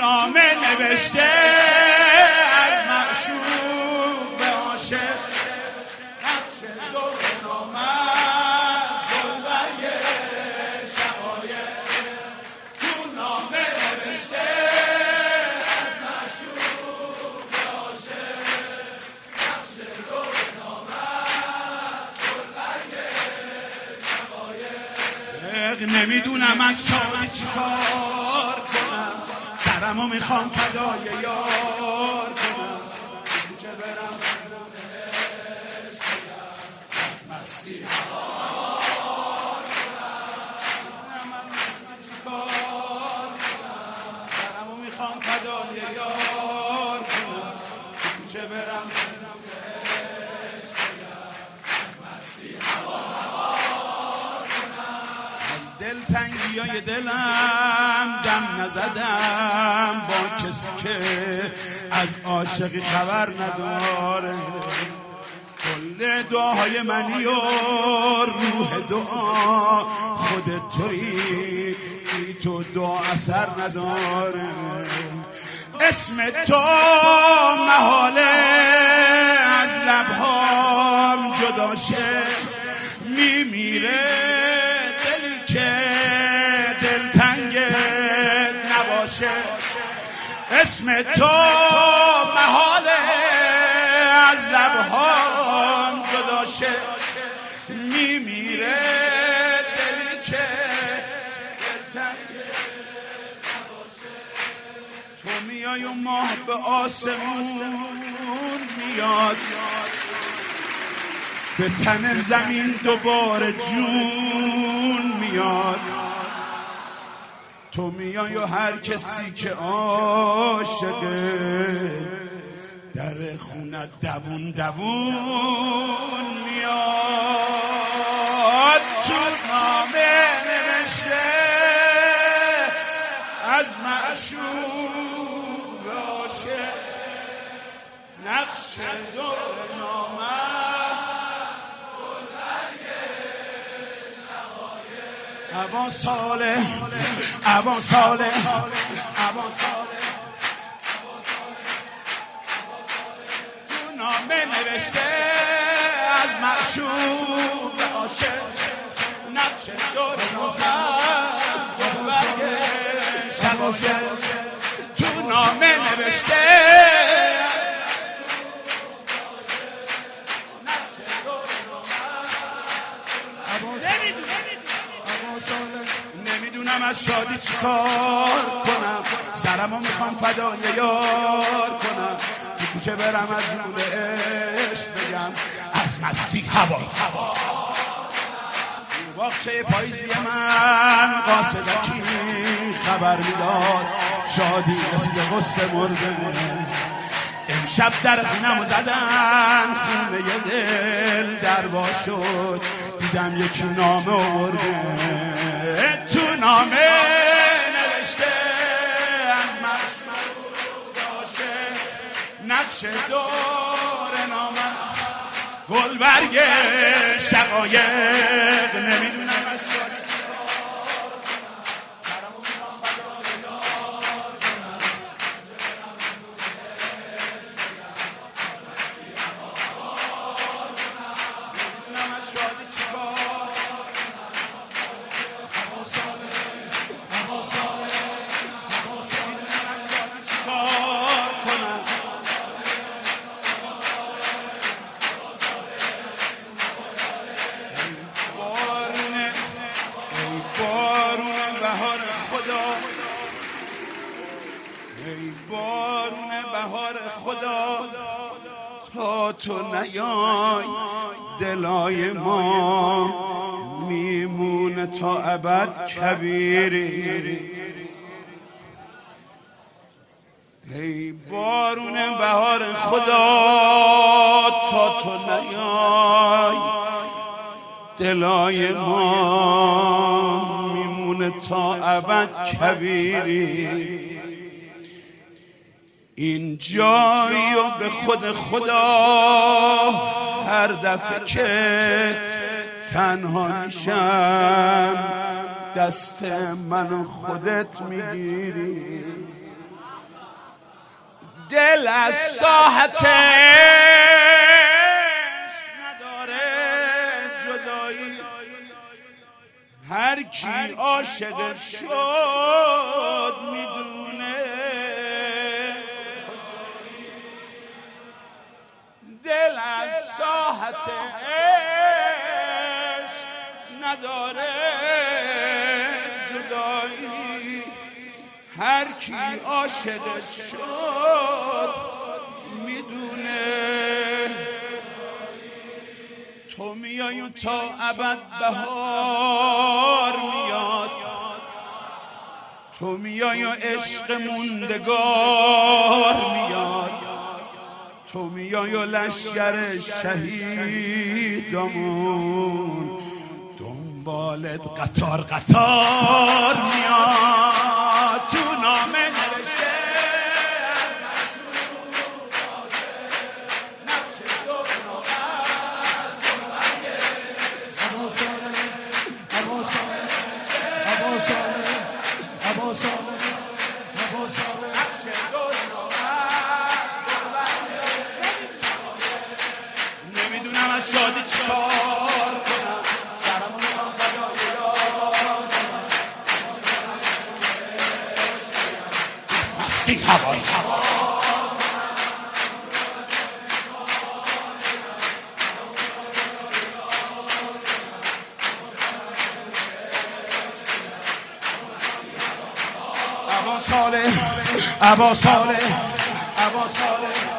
نامه نوشته از معشوق به عاشق نقش دور نامه گلبرگ شقایق تو نامه نوشته از معشوق به عاشق نقش دور نامه گلبرگ شقایق نمیدونم از شادی چیکار کنم سرمو میخوام فدای یار کنم چه برم مستی هوار کنم مستی چیکار کنم سرمو میخوام فدای یار کنم چه برم مستی هوار کنم از دلتنگیای دلم دم نزدم با کسی که از عاشقی خبر نداره کل دعاهای منی و روح دعا خودت تویی تو دعا اثر نداره اسم تو محاله از لبهام جدا شه میمیره دلی که دلتنگت نباشه اسم تو محاله از لبهام جدا شه میمیره دلی که دلتنگت نباشه تو میای و ماه به آسمون میاد به تن زمین دوباره جون میاد تو میای و هر کسی که عاشقه در خونه دوون دوون میاد تو نامه نوشته از معشوق عاشق نقش دور نامه ابا صالح ابا صالح ابا صالح تو نامه نوشته از معشوق به عاشق نقش دور نامه گلبرگ شقایق تو نامه نوشته نمیدونم از شادی چیکار کنم سرمو میخوام فدای یار کنم تو کوچه برم از نور عشق بگم از مستی هوا باغچه پاییزی من قاصدکی خبر میداد شادی رسید غصه مرده امشب در خونمو زدن خونه دل دروا شد دیدم یکی نامه آورده تو نامه نوشته از معشوق عاشق نقش دور نامه گلبرگ شقایق نمیدونم از شادی سرمو میخوام فدای یار کنم نمیدونم از شادی چیکار ای بارون بهار خدا تا تو نیای دلای ما میمونه تا ابد کبیری ای بارون بهار خدا تا تو نیای دلای ما میمونه تا ابد کبیری این جایی و به خود خدا هر دفعه که تنها میشم دست من و خودت میگیری دل از ساحتش نداره جدایی، هر کی عاشق شد میدونه. دل از ساحتش نداره جدایی، هر کی عاشق شد میدونه. تو میای تا ابد بهار میاد، تو میای و عشق موندگار میاد، تو میای و لشگر شهیدمون دنبالت قطار قطار میاد. تو نامه نوشته نمیدونم از شادی چیکار کنم، سرمو میخوام فدای یار کنم، از مستی هوای هوا. ابا صالح ابا صالح ابا صالح